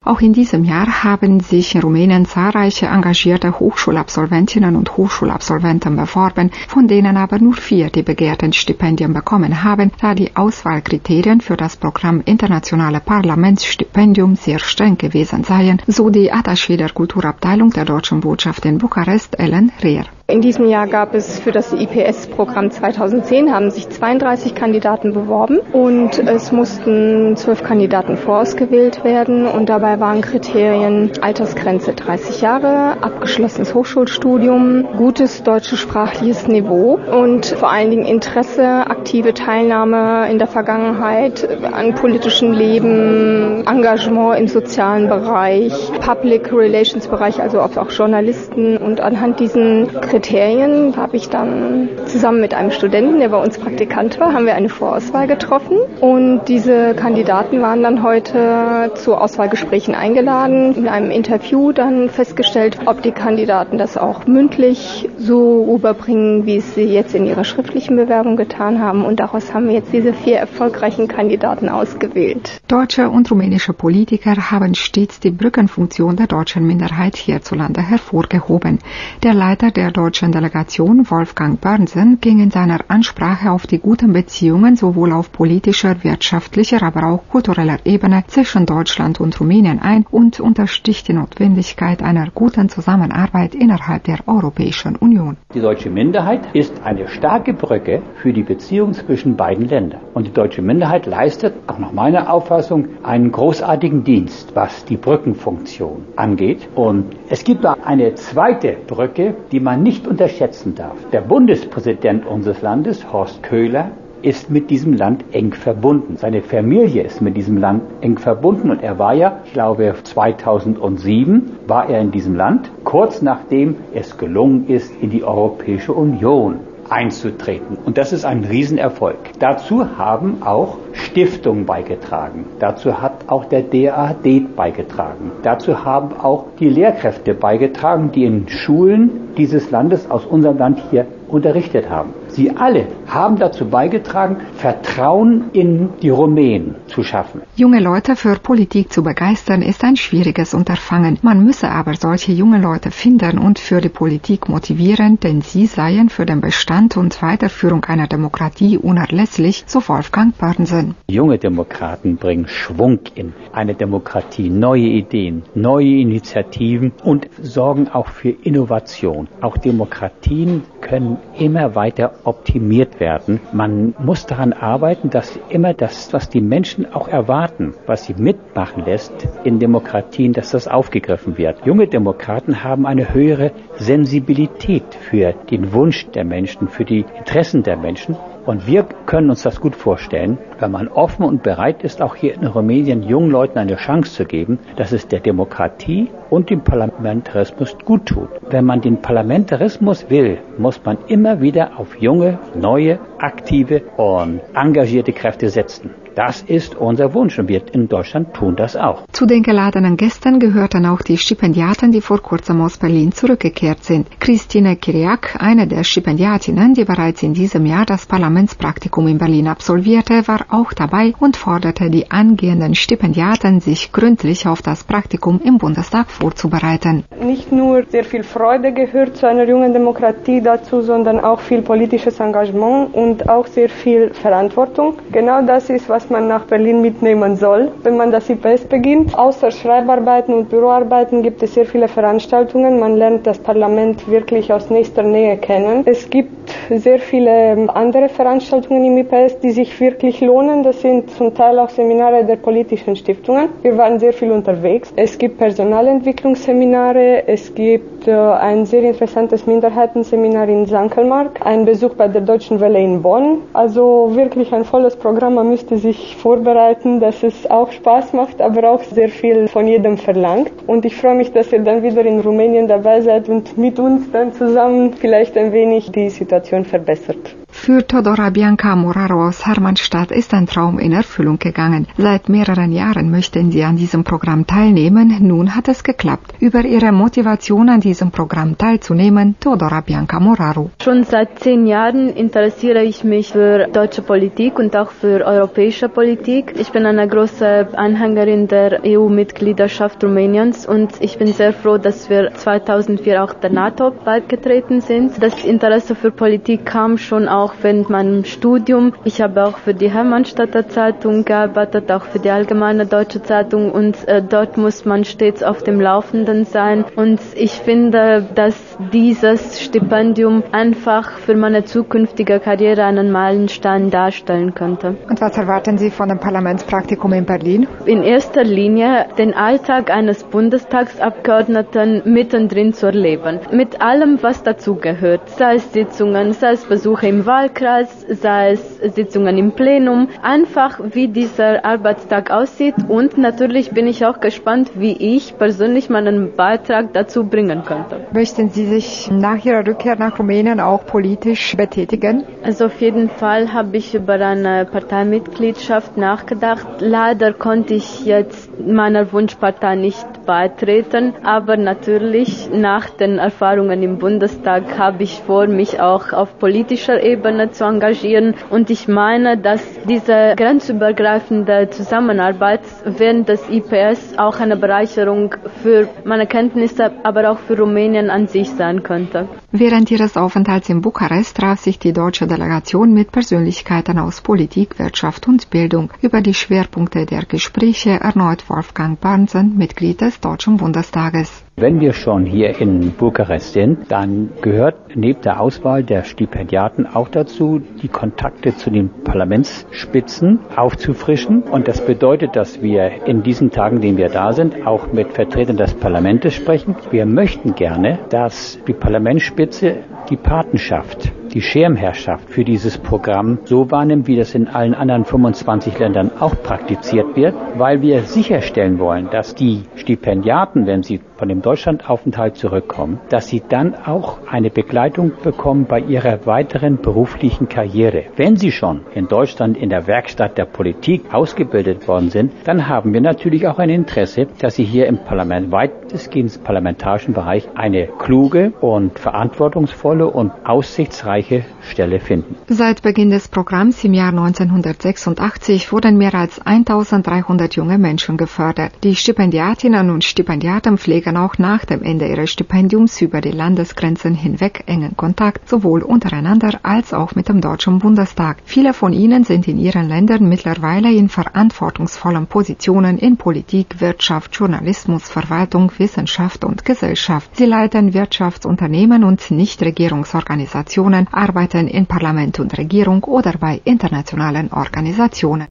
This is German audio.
Auch in diesem Jahr haben sich in Rumänien zahlreiche engagierte Hochschulabsolventinnen und Hochschulabsolventen beworben, von denen aber nur 4 die begehrten Stipendien bekommen haben, da die Auswahlkriterien für das Programm Internationale Parlamentsstipendium sehr streng gewesen seien, so die Attaché der Kulturabteilung der Deutschen Botschaft in Bukarest, Ellen Rehr. In diesem Jahr gab es für das IPS-Programm 2010 haben sich 32 Kandidaten beworben und es mussten 12 Kandidaten vorausgewählt werden und dabei waren Kriterien Altersgrenze 30 Jahre, abgeschlossenes Hochschulstudium, gutes deutsches sprachliches Niveau und vor allen Dingen Interesse, aktive Teilnahme in der Vergangenheit an politischem Leben, Engagement im sozialen Bereich, Public Relations Bereich, also auch Journalisten, und anhand diesen Kriterien habe ich dann zusammen mit einem Studenten, der bei uns Praktikant war, haben wir eine Vorauswahl getroffen und diese Kandidaten waren dann heute zu Auswahlgesprächen eingeladen, in einem Interview dann festgestellt, ob die Kandidaten das auch mündlich so rüberbringen, wie es sie jetzt in ihrer schriftlichen Bewerbung getan haben, und daraus haben wir jetzt diese 4 erfolgreichen Kandidaten ausgewählt. Deutsche und rumänische Politiker haben stets die Brückenfunktion der deutschen Minderheit hierzulande hervorgehoben. Der Leiter der deutschen Delegation, Wolfgang Börnsen, ging in seiner Ansprache auf die guten Beziehungen sowohl auf politischer, wirtschaftlicher, aber auch kultureller Ebene zwischen Deutschland und Rumänien ein und unterstrich die Notwendigkeit einer guten Zusammenarbeit innerhalb der Europäischen Union. Die deutsche Minderheit ist eine starke Brücke für die Beziehung zwischen beiden Ländern. Und die deutsche Minderheit leistet, auch nach meiner Auffassung, einen großartigen Dienst, was die Brückenfunktion angeht. Und es gibt noch eine zweite Brücke, die man nicht unterschätzen darf. Der Bundespräsident unseres Landes, Horst Köhler, ist mit diesem Land eng verbunden. Seine Familie ist mit diesem Land eng verbunden und er war ja, ich glaube 2007 war er in diesem Land, kurz nachdem es gelungen ist, in die Europäische Union einzutreten. Und das ist ein Riesenerfolg. Dazu haben auch Stiftungen beigetragen. Dazu hat auch der DAAD beigetragen. Dazu haben auch die Lehrkräfte beigetragen, die in Schulen dieses Landes aus unserem Land hier unterrichtet haben. Sie alle haben dazu beigetragen, Vertrauen in die Rumänen zu schaffen. Junge Leute für Politik zu begeistern, ist ein schwieriges Unterfangen. Man müsse aber solche junge Leute finden und für die Politik motivieren, denn sie seien für den Bestand und Weiterführung einer Demokratie unerlässlich, so Wolfgang Börnsen. Junge Demokraten bringen Schwung in eine Demokratie, neue Ideen, neue Initiativen und sorgen auch für Innovation. Auch Demokratien können immer weiter optimiert werden. Man muss daran arbeiten, dass immer das, was die Menschen auch erwarten, was sie mitmachen lässt in Demokratien, dass das aufgegriffen wird. Junge Demokraten haben eine höhere Sensibilität für den Wunsch der Menschen, für die Interessen der Menschen. Und wir können uns das gut vorstellen, wenn man offen und bereit ist, auch hier in Rumänien jungen Leuten eine Chance zu geben, dass es der Demokratie und dem Parlamentarismus gut tut. Wenn man den Parlamentarismus will, muss man immer wieder auf junge, neue, aktive und engagierte Kräfte setzen. Das ist unser Wunsch und wir in Deutschland tun das auch. Zu den geladenen Gästen gehörten auch die Stipendiaten, die vor kurzem aus Berlin zurückgekehrt sind. Christine Kyriak, eine der Stipendiatinnen, die bereits in diesem Jahr das Parlamentspraktikum in Berlin absolvierte, war auch dabei und forderte die angehenden Stipendiaten, sich gründlich auf das Praktikum im Bundestag vorzubereiten. Nicht nur sehr viel Freude gehört zu einer jungen Demokratie dazu, sondern auch viel politisches Engagement und auch sehr viel Verantwortung. Genau das ist, was man nach Berlin mitnehmen soll, wenn man das IPS beginnt. Außer Schreibarbeiten und Büroarbeiten gibt es sehr viele Veranstaltungen. Man lernt das Parlament wirklich aus nächster Nähe kennen. Es gibt sehr viele andere Veranstaltungen im IPS, die sich wirklich lohnen. Das sind zum Teil auch Seminare der politischen Stiftungen. Wir waren sehr viel unterwegs. Es gibt Personalentwicklungsseminare, es gibt ein sehr interessantes Minderheitenseminar in Sankelmark, ein Besuch bei der Deutschen Welle in Bonn. Also wirklich ein volles Programm. Man müsste sich vorbereiten, dass es auch Spaß macht, aber auch sehr viel von jedem verlangt. Und ich freue mich, dass ihr dann wieder in Rumänien dabei seid und mit uns dann zusammen vielleicht ein wenig die Situation verbessert. Für Teodora Bianca Moraro aus Hermannstadt ist ein Traum in Erfüllung gegangen. Seit mehreren Jahren möchten sie an diesem Programm teilnehmen. Nun hat es geklappt. Über ihre Motivation, an diesem Programm teilzunehmen, Teodora Bianca Moraro. Schon seit 10 Jahren interessiere ich mich für deutsche Politik und auch für europäische Politik. Ich bin eine große Anhängerin der EU-Mitgliedschaft Rumäniens und ich bin sehr froh, dass wir 2004 auch der NATO beigetreten sind. Das Interesse für Politik kam schon auch während meinem Studium. Ich habe auch für die Hermannstadter Zeitung gearbeitet, auch für die Allgemeine Deutsche Zeitung und dort muss man stets auf dem Laufenden sein und ich finde, dass dieses Stipendium einfach für meine zukünftige Karriere einen Meilenstein darstellen könnte. Und was erwarten Sie von dem Parlamentspraktikum in Berlin? In erster Linie den Alltag eines Bundestagsabgeordneten mittendrin zu erleben. Mit allem, was dazugehört. Sei es Sitzungen, sei es Besuche im Wahlkreis, sei es Sitzungen im Plenum. Einfach, wie dieser Arbeitstag aussieht. Und natürlich bin ich auch gespannt, wie ich persönlich meinen Beitrag dazu bringen könnte. Möchten Sie sich nach Ihrer Rückkehr nach Rumänien auch politisch betätigen? Also auf jeden Fall habe ich über eine Parteimitgliedschaft nachgedacht. Leider konnte ich jetzt meiner Wunschpartei nicht beitreten, aber natürlich nach den Erfahrungen im Bundestag habe ich vor, mich auch auf politischer Ebene zu engagieren und ich meine, dass diese grenzübergreifende Zusammenarbeit während des IPS auch eine Bereicherung für meine Kenntnisse, aber auch für Rumänien an sich sein könnte. Während ihres Aufenthalts in Bukarest traf sich die deutsche Delegation mit Persönlichkeiten aus Politik, Wirtschaft und Bildung. Über die Schwerpunkte der Gespräche erneut Wolfgang Börnsen, Mitglied des Deutschen Bundestages. Wenn wir schon hier in Bukarest sind, dann gehört neben der Auswahl der Stipendiaten auch dazu, die Kontakte zu den Parlamentsspitzen aufzufrischen. Und das bedeutet, dass wir in diesen Tagen, in denen wir da sind, auch mit Vertretern des Parlaments sprechen. Wir möchten gerne, dass die Parlamentsspitze die Patenschaft, die Schirmherrschaft für dieses Programm so wahrnimmt, wie das in allen anderen 25 Ländern auch praktiziert wird, weil wir sicherstellen wollen, dass die Stipendiaten, wenn sie von dem Deutschlandaufenthalt zurückkommen, dass sie dann auch eine Begleitung bekommen bei ihrer weiteren beruflichen Karriere. Wenn sie schon in Deutschland in der Werkstatt der Politik ausgebildet worden sind, dann haben wir natürlich auch ein Interesse, dass sie hier im Parlament, weitestgehend parlamentarischen Bereich, eine kluge und verantwortungsvolle und aussichtsreiche Stelle finden. Seit Beginn des Programms im Jahr 1986 wurden mehr als 1300 junge Menschen gefördert. Die Stipendiatinnen und Stipendiaten pflegen auch nach dem Ende ihres Stipendiums über die Landesgrenzen hinweg engen Kontakt, sowohl untereinander als auch mit dem Deutschen Bundestag. Viele von ihnen sind in ihren Ländern mittlerweile in verantwortungsvollen Positionen in Politik, Wirtschaft, Journalismus, Verwaltung, Wissenschaft und Gesellschaft. Sie leiten Wirtschaftsunternehmen und Nichtregierungsorganisationen, arbeiten in Parlament und Regierung oder bei internationalen Organisationen.